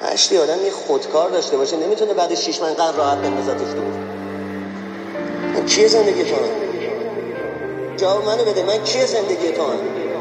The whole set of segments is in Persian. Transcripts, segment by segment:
هشتی آدم یه خودکار داشته باشه نمیتونه بعد 6 ماه قرار راحت بندازتش دور. من کیه زندگی تو هم؟ جواب منو بده، من کیه زندگی تو هم؟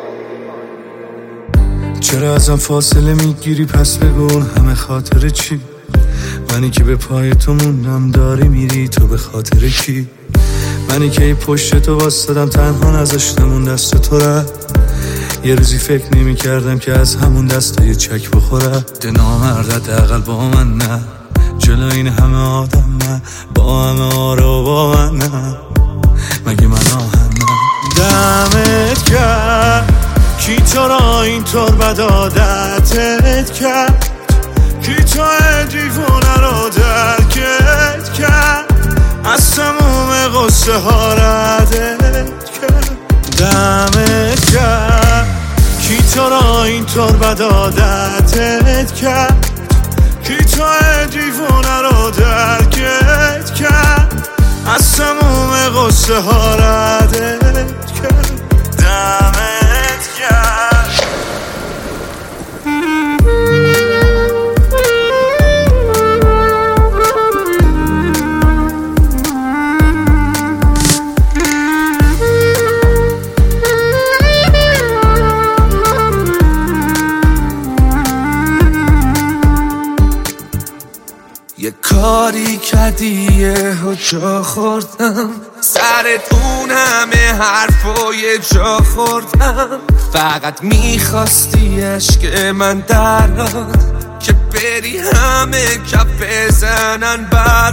چرا ازم فاصله میگیری پس بگو همه خاطر چی؟ منی که به پای تو موندم داری میری تو به خاطر کی؟ منی که ای پشت تو واسدم تنها نذاشتم اون دست تو رفت. یه روزی فکر نمی کردم که از همون دست یه چک بخوره. ده نامردت اقل با من نه، جلو این همه آدم نه، با همه آرا با من نه، مگه من آهن نه. دمت کرد کی تو را اینطور بد عادتت کرد، کی تو دیوونه رو درکت کرد، از تموم قصه ها ردت کرد. دمت کرد کی تو را اینطور بد عادتت کرد، کی تو دیوونه رو درکت کرد، از تموم قصه ها ردت کرد. دمت کرد. یه کاری کردی یه جا خوردم، سرت اون همه حرفای جا خوردم. فقط میخواستی عشق من دراد که بری همه کف بزنن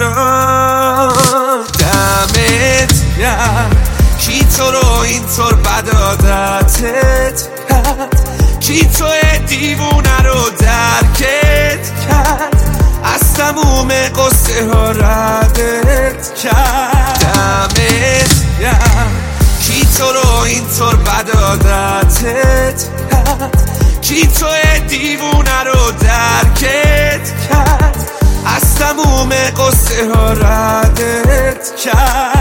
برات. دمت گرم کی تو رو اینطور بد عادتت کرد، کی تو دیوونه رو درکت کرد، از تموم قصه ها ردت کرد. دمت گرم کی تو رو اینطور بد عادتت کرد، کی تو دیوونه رو درکت کرد، از تموم قصه ها ردت کرد.